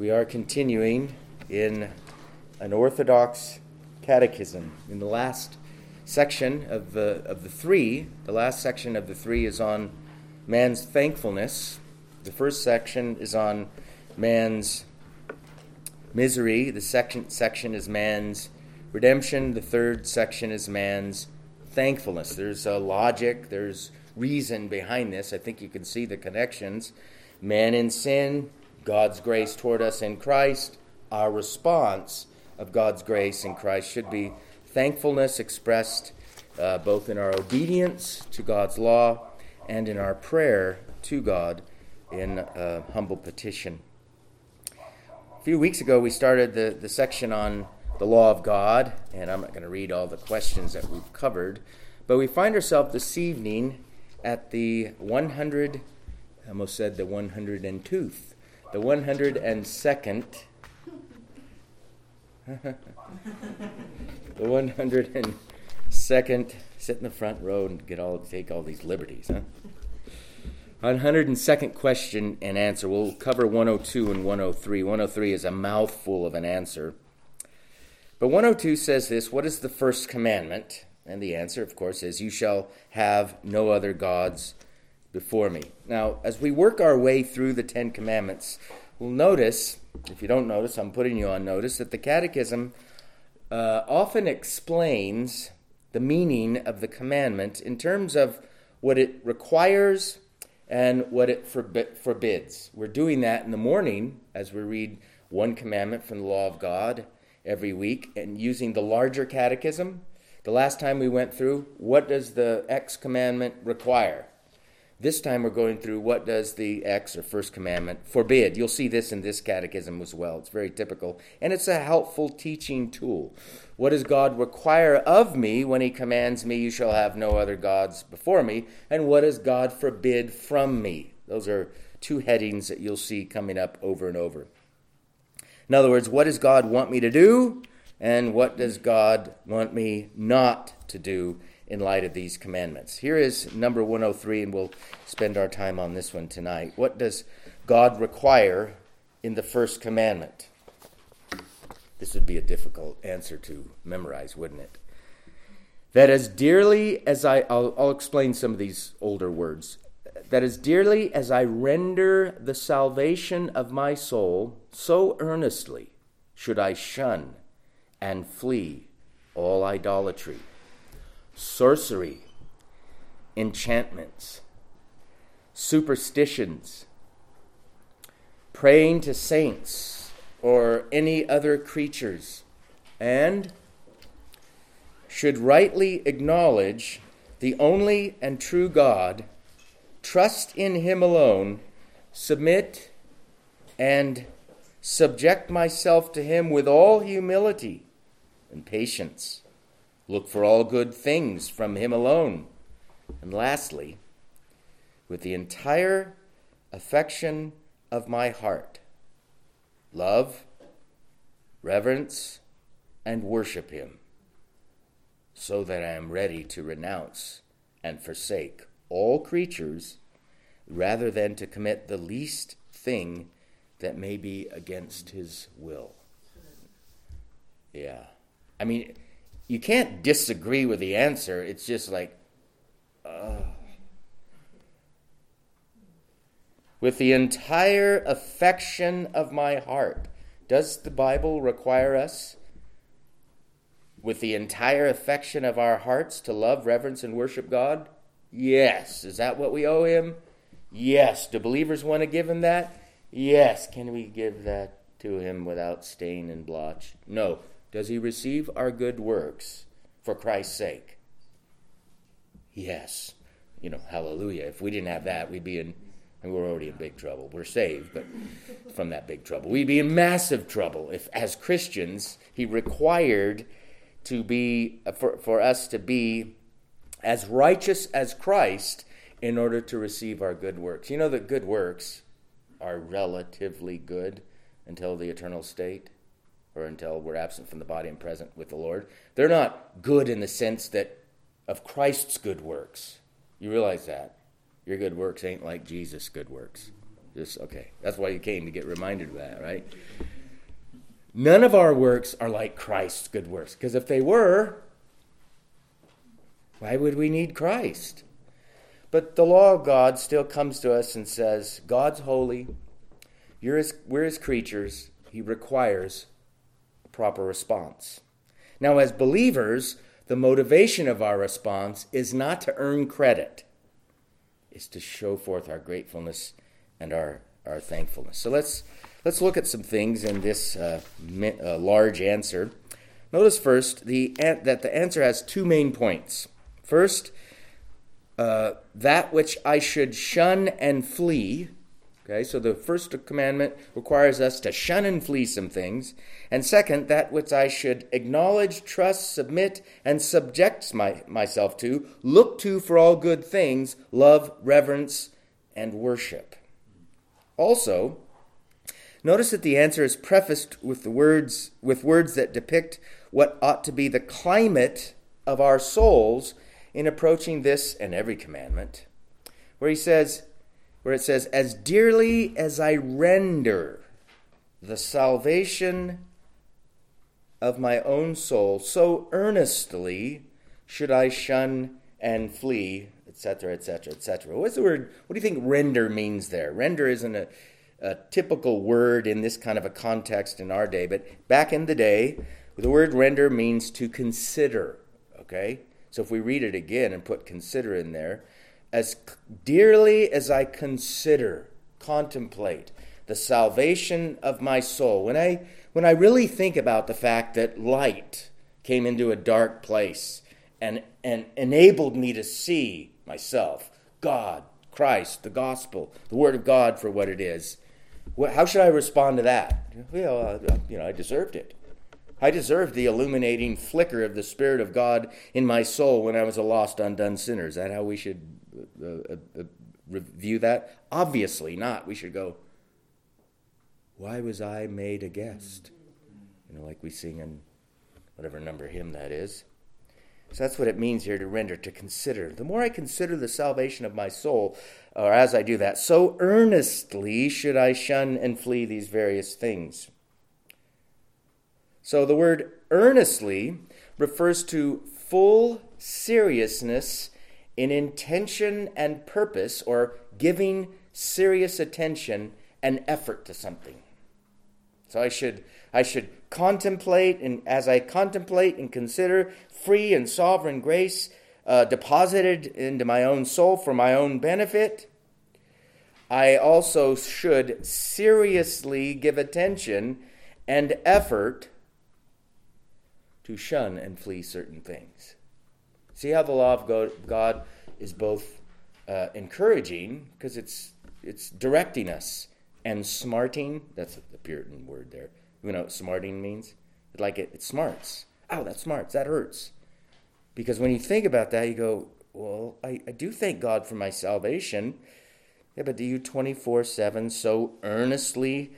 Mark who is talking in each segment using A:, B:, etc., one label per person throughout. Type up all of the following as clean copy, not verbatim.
A: We are continuing in an Orthodox catechism. In the last section of the three, the last section of the three is on man's thankfulness. The first section is on man's misery. The second section is man's redemption. The third section is man's thankfulness. There's a logic, there's reason behind this. I think you can see the connections. Man in sin, God's grace toward us in Christ. Our response of God's grace in Christ should be thankfulness expressed both in our obedience to God's law and in our prayer to God in humble petition. A few weeks ago we started the section on the law of God, and I'm not going to read all the questions that we've covered, but we find ourselves this evening at the 102nd, the 102nd, the 102nd, sit in the front row and take all these liberties, 102nd question and answer. We'll cover 102 and 103. 103 is a mouthful of an answer. But 102 says this: what is the first commandment? And the answer, of course, is, you shall have no other gods before me. Now, as we work our way through the Ten Commandments, we'll notice, if you don't notice, I'm putting you on notice, that the Catechism often explains the meaning of the commandment in terms of what it requires and what it forbids. We're doing that in the morning as we read one commandment from the law of God every week and using the larger catechism. The last time we went through, what does the X commandment require? This time we're going through, what does the X or first commandment forbid? You'll see this in this catechism as well. It's very typical, and it's a helpful teaching tool. What does God require of me when he commands me, you shall have no other gods before me? And what does God forbid from me? Those are two headings that you'll see coming up over and over. In other words, what does God want me to do? And what does God want me not to do in light of these commandments? Here is number 103, and we'll spend our time on this one tonight. What does God require in the first commandment? This would be a difficult answer to memorize, wouldn't it? That as dearly as I'll explain some of these older words. That as dearly as I render the salvation of my soul, so earnestly should I shun and flee all idolatry, sorcery, enchantments, superstitions, praying to saints or any other creatures, and should rightly acknowledge the only and true God, trust in him alone, submit and subject myself to him with all humility and patience. Look for all good things from him alone. And lastly, with the entire affection of my heart, love, reverence, and worship him, so that I am ready to renounce and forsake all creatures, rather than to commit the least thing that may be against his will. Yeah. I mean, you can't disagree with the answer. It's just like, with the entire affection of my heart. Does the Bible require us, with the entire affection of our hearts, to love, reverence, and worship God? Yes. Is that what we owe him? Yes. Do believers want to give him that? Yes. Can we give that to him without stain and blotch? No. Does he receive our good works for Christ's sake? Yes. Hallelujah. If we didn't have that, we'd be in, and we're already in big trouble. We're saved, but from that big trouble. We'd be in massive trouble if, as Christians, he required to be, for us to be as righteous as Christ in order to receive our good works. You know that good works are relatively good until the eternal state, or until we're absent from the body and present with the Lord. They're not good in the sense that of Christ's good works. You realize that? Your good works ain't like Jesus' good works. Okay, that's why you came, to get reminded of that, right? None of our works are like Christ's good works. Because if they were, why would we need Christ? But the law of God still comes to us and says, God's holy. We're his creatures. He requires a proper response. Now, as believers, the motivation of our response is not to earn credit. It's to show forth our gratefulness and our thankfulness. So let's look at some things in this large answer. Notice first that the answer has two main points. First, that which I should shun and flee. Okay, so the first commandment requires us to shun and flee some things. And second, that which I should acknowledge, trust, submit, and subject myself to, look to for all good things, love, reverence, and worship. Also, notice that the answer is prefaced with words that depict what ought to be the climate of our souls in approaching this and every commandment, where it says, as dearly as I render the salvation of my own soul, so earnestly should I shun and flee, etc., etc., etc. What's the word? What do you think render means there? Render isn't a typical word in this kind of a context in our day, but back in the day, the word render means to consider, okay? So if we read it again and put consider in there, as dearly as I contemplate the salvation of my soul, when I really think about the fact that light came into a dark place and enabled me to see myself, God, Christ, the gospel, the word of God for what it is, how should I respond to that? Well, I deserved it. I deserved the illuminating flicker of the Spirit of God in my soul when I was a lost, undone sinner. Is that how we should review that? Obviously not. We should go, why was I made a guest? Like we sing in whatever number hymn that is. So that's what it means here to render, to consider. The more I consider the salvation of my soul, or as I do that, so earnestly should I shun and flee these various things. So the word earnestly refers to full seriousness in intention and purpose, or giving serious attention and effort to something. So I should contemplate, and as I contemplate and consider free and sovereign grace deposited into my own soul for my own benefit, I also should seriously give attention and effort to shun and flee certain things. See how the law of God is both encouraging, because it's directing us, and smarting. That's the Puritan word there. You know what smarting means? It smarts. Oh, that smarts. That hurts. Because when you think about that, you go, well, I do thank God for my salvation. Yeah, but do you 24/7 so earnestly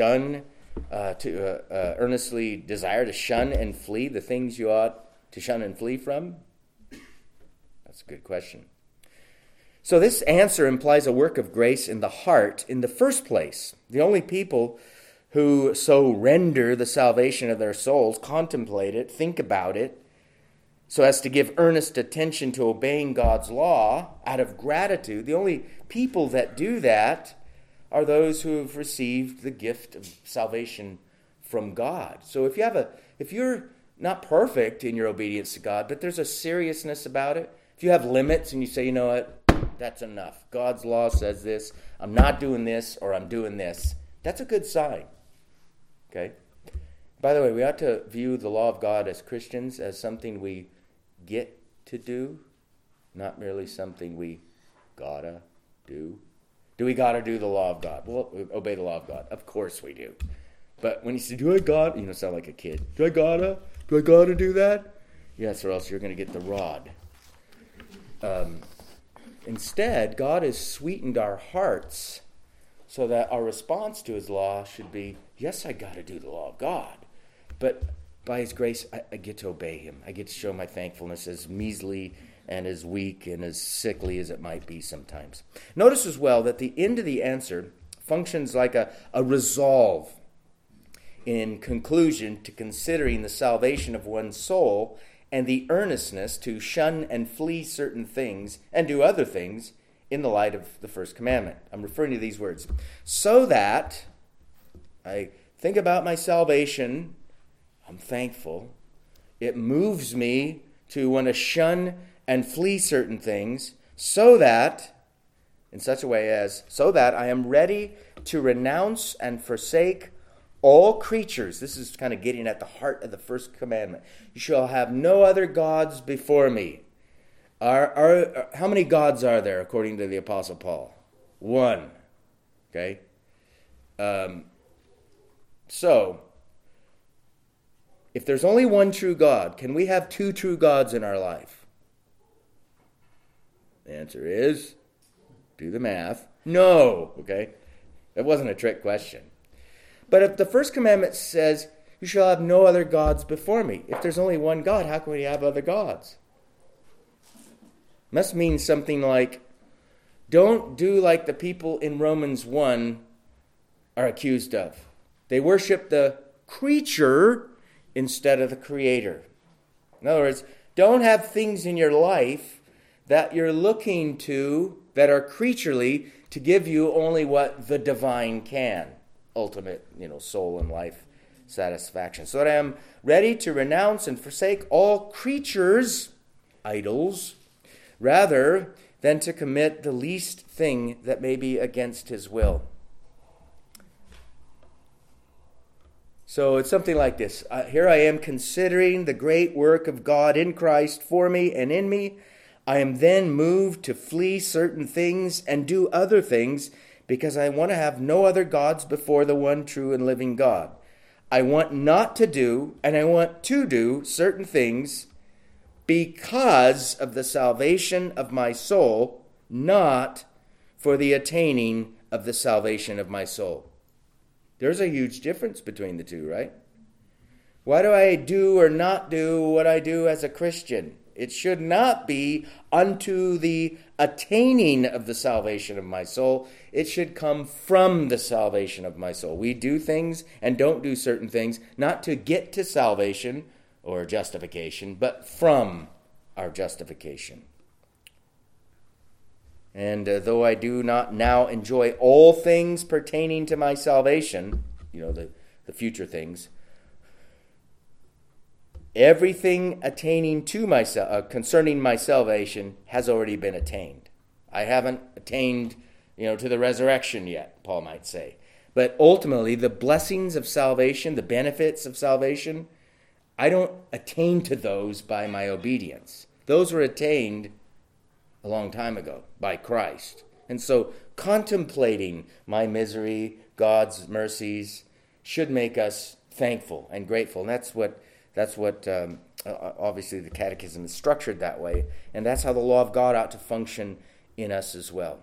A: earnestly desire to shun and flee the things you ought to shun and flee from? That's a good question. So this answer implies a work of grace in the heart in the first place. The only people who so render the salvation of their souls, contemplate it, think about it, so as to give earnest attention to obeying God's law out of gratitude, the only people that do that are those who have received the gift of salvation from God. So if you're not perfect in your obedience to God, but there's a seriousness about it, if you have limits and you say, you know what, that's enough. God's law says this. I'm not doing this, or I'm doing this. That's a good sign. Okay? By the way, we ought to view the law of God as Christians as something we get to do, not merely something we gotta do. Do we gotta do the law of God? Well, obey the law of God. Of course we do. But when you say, do I gotta, sound like a kid. Do I gotta do that? Yes, or else you're going to get the rod. Instead, God has sweetened our hearts so that our response to his law should be, yes, I got to do the law of God, but by his grace, I get to obey him. I get to show my thankfulness, as measly and as weak and as sickly as it might be sometimes. Notice as well that the end of the answer functions like a resolve in conclusion to considering the salvation of one's soul and the earnestness to shun and flee certain things and do other things in the light of the first commandment. I'm referring to these words. So that I think about my salvation, I'm thankful. It moves me to want to shun and flee certain things so that, in such a way as, so that I am ready to renounce and forsake all creatures. This is kind of getting at the heart of the first commandment. You shall have no other gods before me. How many gods are there according to the Apostle Paul? One. Okay? So, if there's only one true God, can we have two true gods in our life? The answer is, do the math, no. Okay? That wasn't a trick question. But if the first commandment says, you shall have no other gods before me, if there's only one God, how can we have other gods? Must mean something like, don't do like the people in Romans 1 are accused of. They worship the creature instead of the creator. In other words, don't have things in your life that you're looking to that are creaturely to give you only what the divine can. Ultimate, soul and life satisfaction. So that I am ready to renounce and forsake all creatures, idols, rather than to commit the least thing that may be against his will. So it's something like this. Here I am considering the great work of God in Christ for me and in me. I am then moved to flee certain things and do other things because I want to have no other gods before the one true and living God. I want not to do, and I want to do certain things because of the salvation of my soul, not for the attaining of the salvation of my soul. There's a huge difference between the two, right? Why do I do or not do what I do as a Christian? It should not be unto the attaining of the salvation of my soul. It should come from the salvation of my soul. We do things and don't do certain things, not to get to salvation or justification, but from our justification. And though I do not now enjoy all things pertaining to my salvation, the future things, everything attaining to concerning my salvation has already been attained. I haven't attained, to the resurrection yet, Paul might say. But ultimately, the blessings of salvation, the benefits of salvation, I don't attain to those by my obedience. Those were attained a long time ago by Christ. And so contemplating my misery, God's mercies, should make us thankful and grateful. And that's what obviously the Catechism is structured that way. And that's how the law of God ought to function in us as well.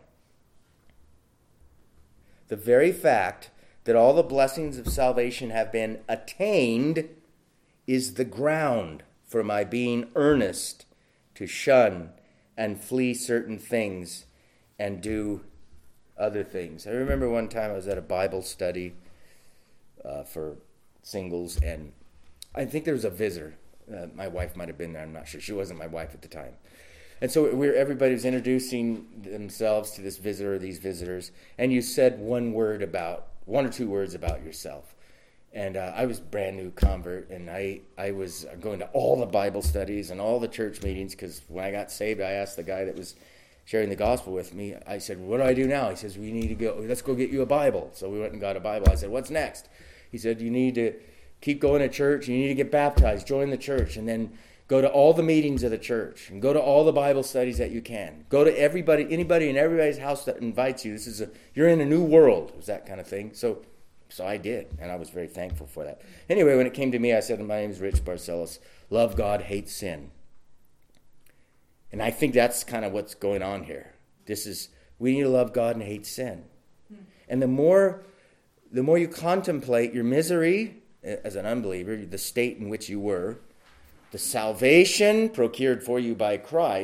A: The very fact that all the blessings of salvation have been attained is the ground for my being earnest to shun and flee certain things and do other things. I remember one time I was at a Bible study for singles, and I think there was a visitor. My wife might have been there, I'm not sure. She wasn't my wife at the time. And so everybody was introducing themselves to this visitor or these visitors, and you said one or two words about yourself. And I was a brand new convert, and I was going to all the Bible studies and all the church meetings, because when I got saved, I asked the guy that was sharing the gospel with me, I said, what do I do now? He says, let's go get you a Bible. So we went and got a Bible. I said, what's next? He said, you need to keep going to church, you need to get baptized, join the church, and then go to all the meetings of the church, and go to all the Bible studies that you can. Go to anybody in everybody's house that invites you. You're in a new world. It was that kind of thing. So I did, and I was very thankful for that. Anyway, when it came to me, I said, my name is Rich Barcelos. Love God, hate sin. And I think that's kind of what's going on here. We need to love God and hate sin. And the more you contemplate your misery as an unbeliever, the state in which you were, the salvation procured for you by Christ,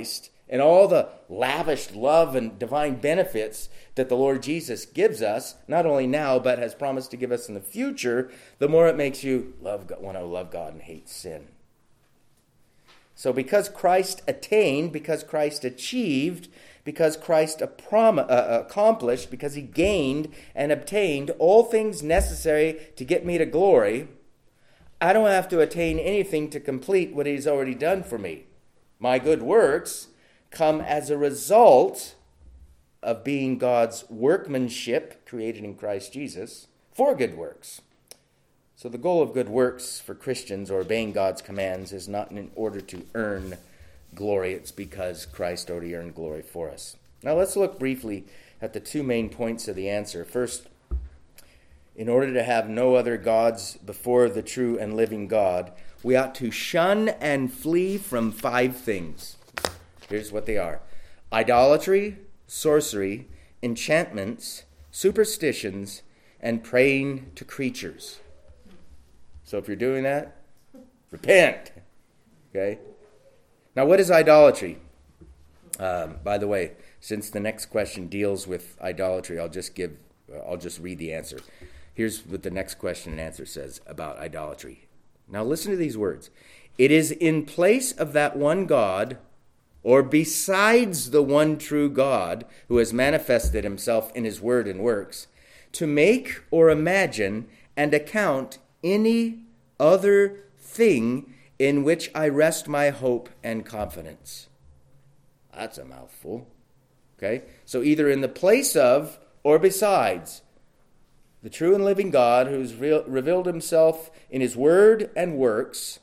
A: and all the lavished love and divine benefits that the Lord Jesus gives us, not only now, but has promised to give us in the future, the more it makes you want to love God and hate sin. So because Christ attained, because Christ achieved, because Christ accomplished, because he gained and obtained all things necessary to get me to glory, I don't have to attain anything to complete what he's already done for me. My good works come as a result of being God's workmanship created in Christ Jesus for good works. So the goal of good works for Christians, or obeying God's commands, is not in order to earn glory. It's because Christ already earned glory for us. Now let's look briefly at the two main points of the answer. First, in order to have no other gods before the true and living God, we ought to shun and flee from 5 things. Here's what they are: idolatry, sorcery, enchantments, superstitions, and praying to creatures. So if you're doing that, repent. Okay? Now, what is idolatry? By the way, since the next question deals with idolatry, I'll just read the answer. Here's what the next question and answer says about idolatry. Now listen to these words. It is in place of that one God, or besides the one true God who has manifested himself in his word and works, to make or imagine and account any other thing in which I rest my hope and confidence. That's a mouthful. Okay? So either in the place of or besides the true and living God who's revealed himself in his word and works,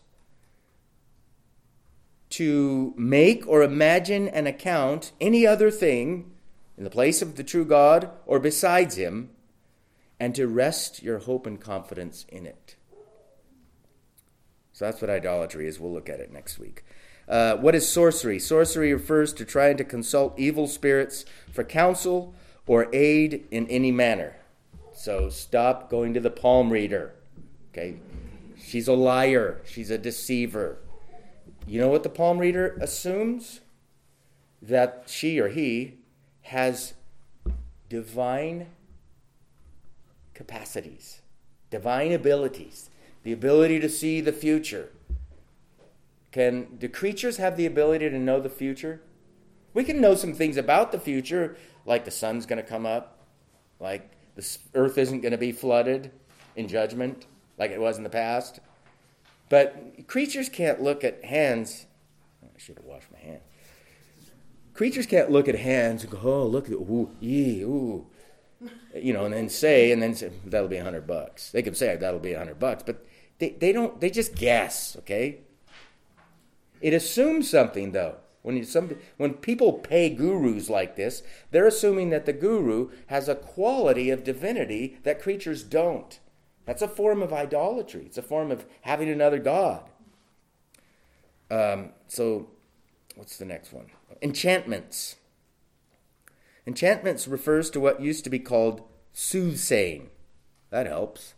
A: to make or imagine and account any other thing in the place of the true God or besides him, and to rest your hope and confidence in it. So that's what idolatry is. We'll look at it next week. What is sorcery? Sorcery refers to trying to consult evil spirits for counsel or aid in any manner. So stop going to the palm reader. Okay? She's a liar. She's a deceiver. You know what the palm reader assumes? That she or he has divine capacities, divine abilities, the ability to see the future. Do creatures have the ability to know the future? We can know some things about the future, like the sun's going to come up, like the earth isn't going to be flooded in judgment like it was in the past. But creatures can't look at hands. I should have washed my hands. Creatures can't look at hands and go, oh, look at it, ooh, ooh. And then say, that'll be $100. They can say that'll be $100, but they just guess, okay? It assumes something, though. When people pay gurus like this, they're assuming that the guru has a quality of divinity that creatures don't. That's a form of idolatry. It's a form of having another god. So, what's the next one? Enchantments. Enchantments refers to what used to be called soothsaying. That helps.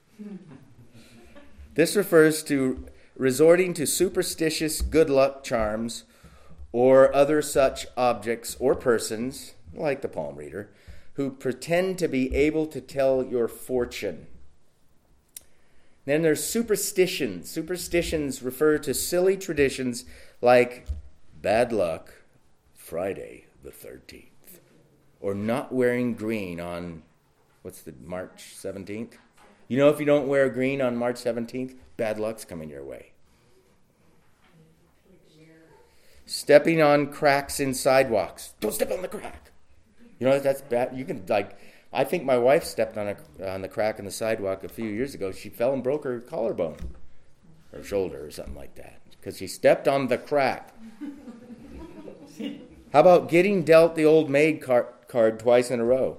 A: This refers to resorting to superstitious good luck charms or other such objects or persons, like the palm reader, who pretend to be able to tell your fortune. Then there's superstitions. Superstitions refer to silly traditions like bad luck, Friday the 13th, or not wearing green on, March 17th? You know, if you don't wear green on March 17th, bad luck's coming your way. Stepping on cracks in sidewalks. Don't step on the crack. You know, that's bad. You can, I think my wife stepped on the crack in the sidewalk a few years ago. She fell and broke her collarbone, or shoulder, or something like that, because she stepped on the crack. How about getting dealt the old maid card twice in a row?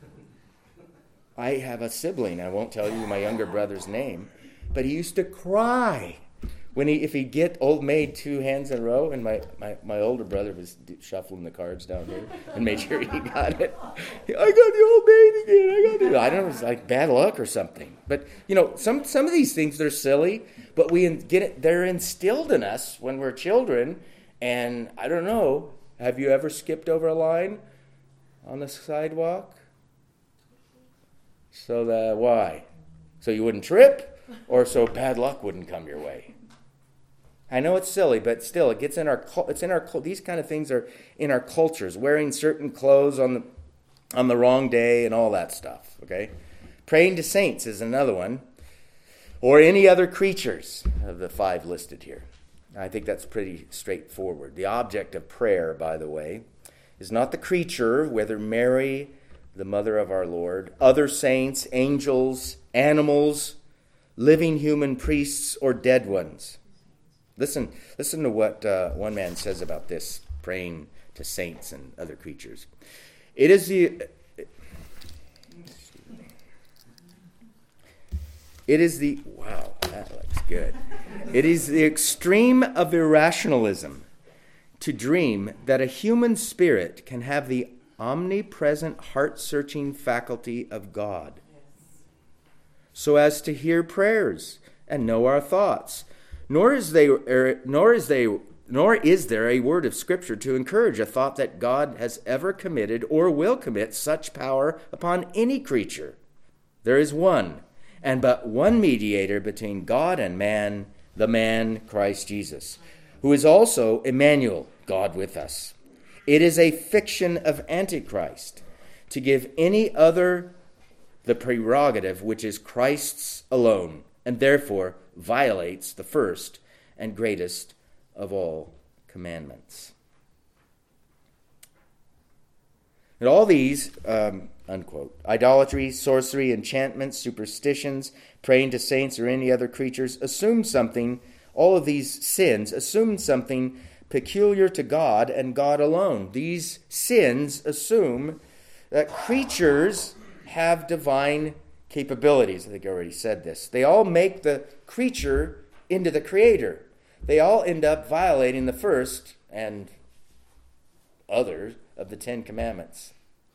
A: I have a sibling. I won't tell you my younger brother's name, but he used to cry if he'd get old maid 2 hands in a row, and my older brother was shuffling the cards down here and made sure he got it. I got the old maid again. I don't know, it's like bad luck or something. But some of these things, they're silly, but they're instilled in us when we're children, and I don't know. Have you ever skipped over a line on the sidewalk? Why? So you wouldn't trip, or so bad luck wouldn't come your way? I know it's silly, but still, it gets in our. These kind of things are in our cultures. Wearing certain clothes on the wrong day and all that stuff. Okay, praying to saints is another one, or any other creatures of the 5 listed here. I think that's pretty straightforward. The object of prayer, by the way, is not the creature, whether Mary, the mother of our Lord, other saints, angels, animals, living human priests, or dead ones. Listen to what one man says about this, praying to saints and other creatures. Wow, that looks good. It is the extreme of irrationalism to dream that a human spirit can have the omnipresent heart-searching faculty of God, so as to hear prayers and know our thoughts. Nor is there a word of Scripture to encourage a thought that God has ever committed or will commit such power upon any creature. There is one, and but one mediator between God and man, the man Christ Jesus, who is also Emmanuel, God with us. It is a fiction of Antichrist to give any other the prerogative which is Christ's alone, and therefore violates the first and greatest of all commandments. And all these, unquote, idolatry, sorcery, enchantments, superstitions, praying to saints or any other creatures, all of these sins assume something peculiar to God and God alone. These sins assume that creatures have divine capabilities. I think I already said this. They all make the creature into the creator. They all end up violating the first and other of the 10 commandments.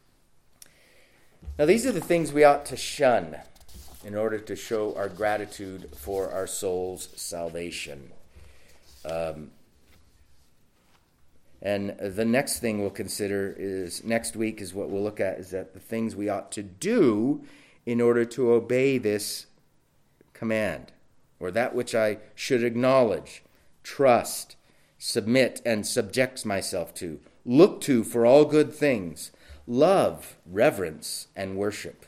A: Now, these are the things we ought to shun in order to show our gratitude for our soul's salvation. And the next thing we'll consider next week is what we'll look at, is that the things we ought to do in order to obey this command, or that which I should acknowledge, trust, submit, and subject myself to, look to for all good things, love, reverence, and worship.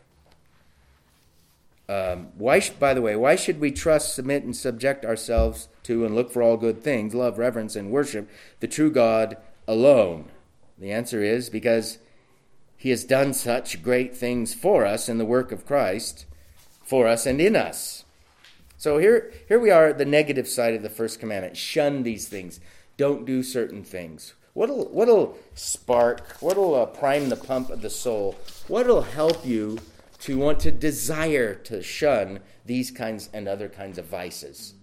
A: Why should we trust, submit, and subject ourselves to and look for all good things, love, reverence, and worship the true God alone? The answer is because he has done such great things for us in the work of Christ, for us and in us. So here we are at the negative side of the first commandment. Shun these things. Don't do certain things. What'll prime the pump of the soul? What'll help you to want to desire to shun these kinds and other kinds of vices?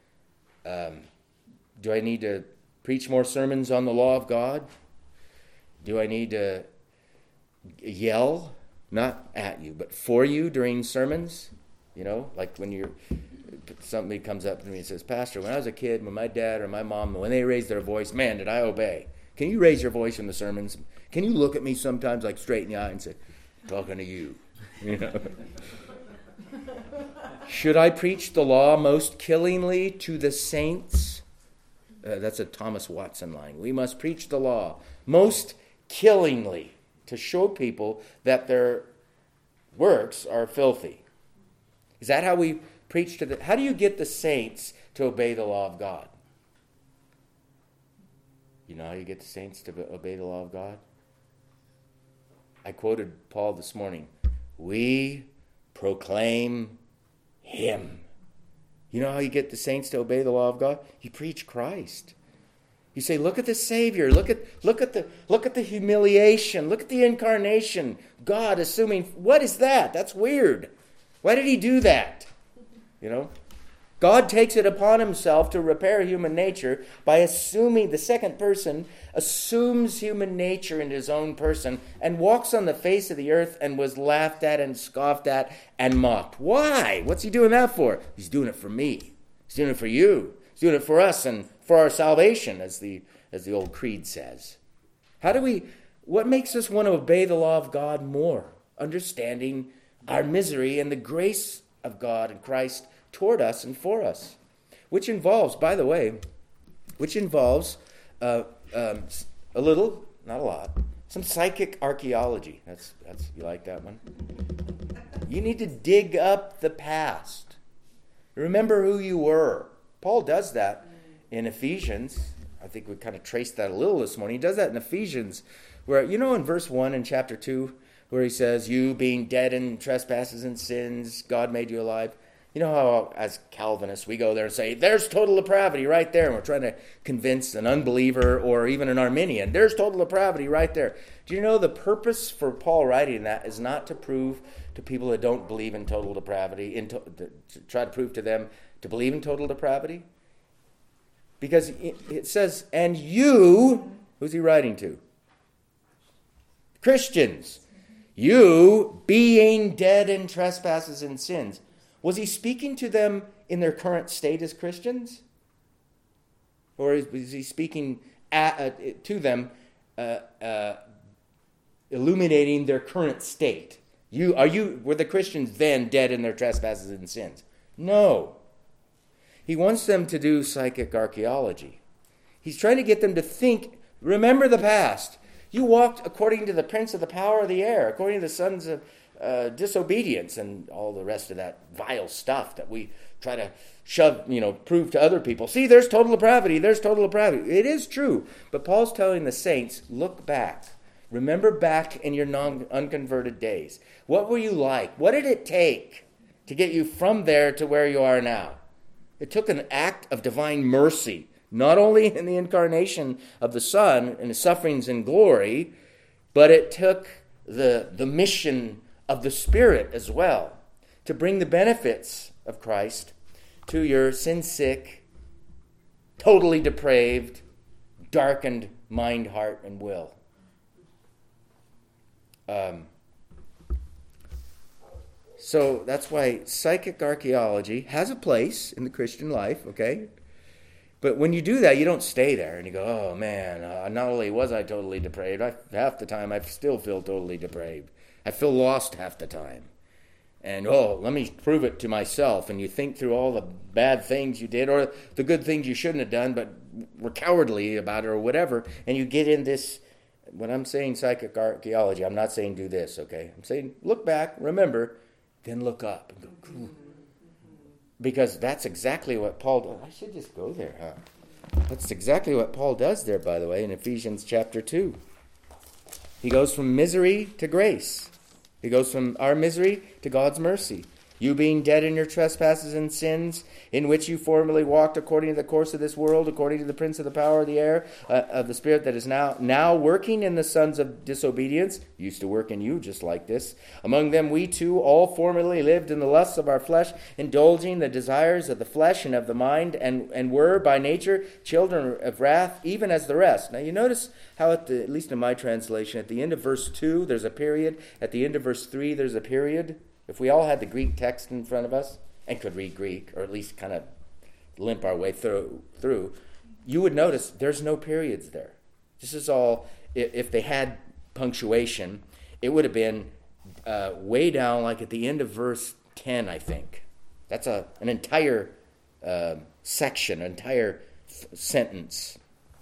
A: Do I need to preach more sermons on the law of God? Do I need to yell, not at you, but for you during sermons? You know, like when somebody comes up to me and says, Pastor, when I was a kid, when my dad or my mom, when they raised their voice, man, did I obey. Can you raise your voice in the sermons? Can you look at me sometimes, like straight in the eye and say, talking to you? You know. Should I preach the law most killingly to the saints? That's a Thomas Watson line. We must preach the law most killingly to show people that their works are filthy. Is that how we preach to how do you get the saints to obey the law of God? You know how you get the saints to obey the law of God? I quoted Paul this morning. We proclaim him. You know how you get the saints to obey the law of God? You preach Christ. You say, look at the Savior. Look at the humiliation. Look at the incarnation. God assuming, what is that? That's weird. Why did he do that? You know? God takes it upon himself to repair human nature by assuming, the second person assumes human nature into his own person and walks on the face of the earth and was laughed at and scoffed at and mocked. Why? What's he doing that for? He's doing it for me. He's doing it for you. He's doing it for us and for our salvation, as the old creed says. What makes us want to obey the law of God more? Understanding our misery and the grace of God and Christ toward us and for us. Which involves, by the way, a little, not a lot, some psychic archaeology. That's you like that one? You need to dig up the past. Remember who you were. Paul does that in Ephesians. I think we kind of traced that a little this morning. He does that in Ephesians, where, in verse 1 in chapter 2, where he says, you being dead in trespasses and sins, God made you alive. You know how, as Calvinists, we go there and say, there's total depravity right there. And we're trying to convince an unbeliever or even an Arminian, there's total depravity right there. Do you know the purpose for Paul writing that is not to prove to people that don't believe in total depravity, to try to prove to them to believe in total depravity? Because it says, and you, who's he writing to? Christians. You being dead in trespasses and sins. Was he speaking to them in their current state as Christians? Or is he speaking to them, illuminating their current state? Were the Christians then dead in their trespasses and sins? No. He wants them to do psychic archaeology. He's trying to get them to think, remember the past. You walked according to the prince of the power of the air, according to the sons of disobedience and all the rest of that vile stuff that we try to prove to other people. See, there's total depravity. There's total depravity. It is true. But Paul's telling the saints, look back. Remember back in your unconverted days. What were you like? What did it take to get you from there to where you are now? It took an act of divine mercy, not only in the incarnation of the Son and his sufferings and glory, but it took the mission of the Spirit as well to bring the benefits of Christ to your sin-sick, totally depraved, darkened mind, heart, and will. So that's why psychic archaeology has a place in the Christian life, okay? But when you do that, you don't stay there and you go, oh man, not only was I totally depraved, half the time I still feel totally depraved. I feel lost half the time. And, let me prove it to myself. And you think through all the bad things you did or the good things you shouldn't have done but were cowardly about it or whatever. And you get in this, when I'm saying psychic archaeology, I'm not saying do this, okay? I'm saying look back, remember, then look up. And go, ooh. Because that's exactly what Paul does. I should just go there, huh? That's exactly what Paul does there, by the way, in Ephesians chapter 2. He goes from misery to grace. He goes from our misery to God's mercy. You being dead in your trespasses and sins, in which you formerly walked according to the course of this world, according to the prince of the power of the air, of the spirit that is now working in the sons of disobedience, used to work in you just like this. Among them we too all formerly lived in the lusts of our flesh, indulging the desires of the flesh and of the mind, and were by nature children of wrath, even as the rest. Now you notice how at least in my translation, at the end of verse 2 there's a period, at the end of verse 3 there's a period. If we all had the Greek text in front of us and could read Greek, or at least kind of limp our way through, you would notice there's no periods there. This is all, if they had punctuation, it would have been way down like at the end of verse 10, I think. That's an entire section, an entire sentence.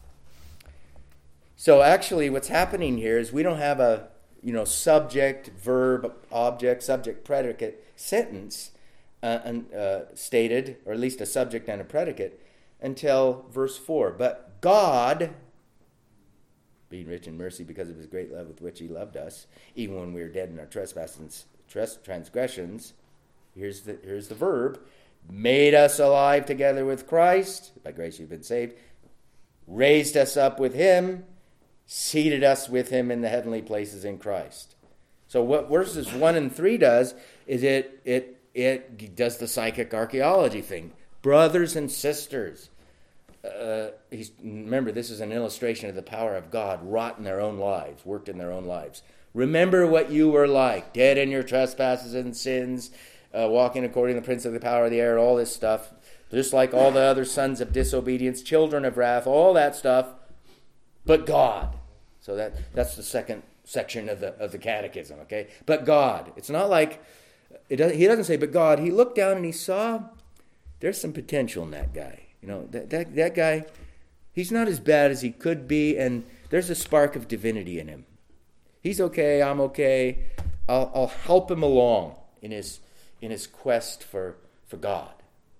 A: So actually what's happening here is we don't have a subject, verb, object, subject, predicate sentence stated, or at least a subject and a predicate, until verse 4. But God, being rich in mercy because of his great love with which he loved us, even when we were dead in our trespasses and transgressions, here's the verb, made us alive together with Christ, by grace you've been saved, raised us up with him, seated us with him in the heavenly places in Christ. So what verses 1 and 3 does is it does the psychic archaeology thing. Brothers and sisters. Remember, this is an illustration of the power of God wrought in their own lives, worked in their own lives. Remember what you were like, dead in your trespasses and sins, walking according to the prince of the power of the air, all this stuff. Just like all the other sons of disobedience, children of wrath, all that stuff. But God. So that's the second section of the catechism, okay? But God. It's not like, he doesn't say, but God. He looked down and he saw there's some potential in that guy. That guy, he's not as bad as he could be, and there's a spark of divinity in him. He's okay, I'm okay. I'll help him along in his quest for God.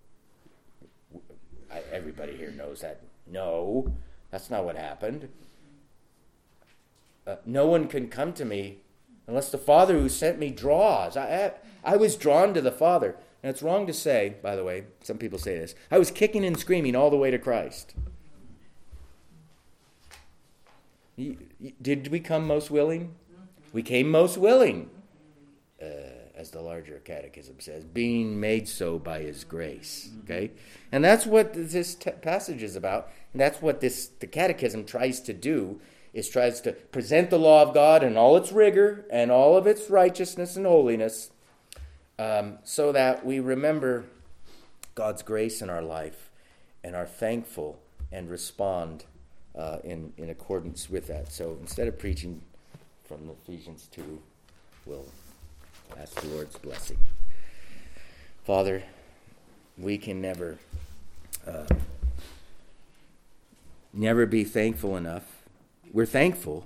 A: Everybody here knows that. No, that's not what happened. No one can come to me unless the Father who sent me draws. I was drawn to the Father. And it's wrong to say, by the way, some people say this, I was kicking and screaming all the way to Christ. Did we come most willing? We came most willing, as the larger catechism says, being made so by his grace. Okay? And that's what this passage is about. And that's what the catechism tries to do, is tries to present the law of God in all its rigor and all of its righteousness and holiness, so that we remember God's grace in our life and are thankful and respond in accordance with that. So instead of preaching from Ephesians 2, we'll ask the Lord's blessing. Father, we can never be thankful enough. We're thankful,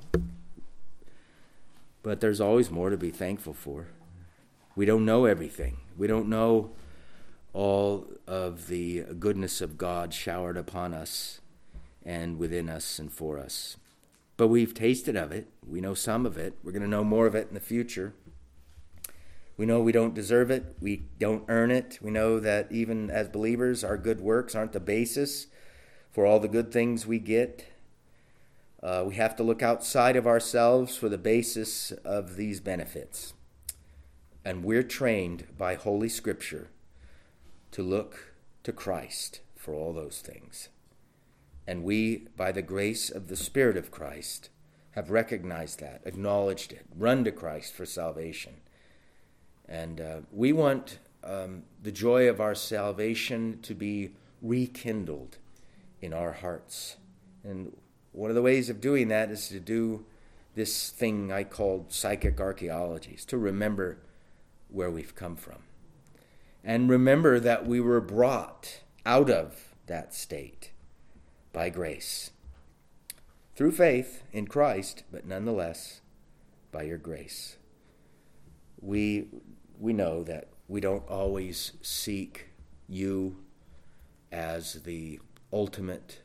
A: but there's always more to be thankful for. We don't know everything. We don't know all of the goodness of God showered upon us and within us and for us. But we've tasted of it. We know some of it. We're going to know more of it in the future. We know we don't deserve it. We don't earn it. We know that even as believers, our good works aren't the basis for all the good things we get. We have to look outside of ourselves for the basis of these benefits. And we're trained by Holy Scripture to look to Christ for all those things. And we, by the grace of the Spirit of Christ, have recognized that, acknowledged it, run to Christ for salvation. And we want the joy of our salvation to be rekindled in our hearts. And one of the ways of doing that is to do this thing I called psychic archaeology, to remember where we've come from. And remember that we were brought out of that state by grace. Through faith in Christ, but nonetheless by your grace. We know that we don't always seek you as the ultimate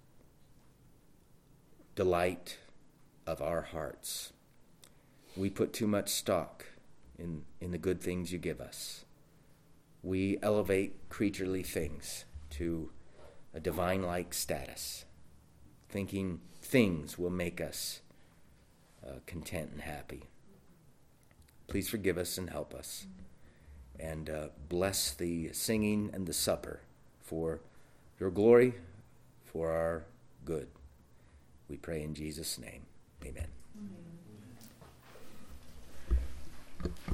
A: delight of our hearts. We put too much stock in the good things you give us. We elevate creaturely things to a divine-like status, thinking things will make us content and happy. Please forgive us and help us, and bless the singing and the supper for your glory, for our good. We pray in Jesus' name. Amen.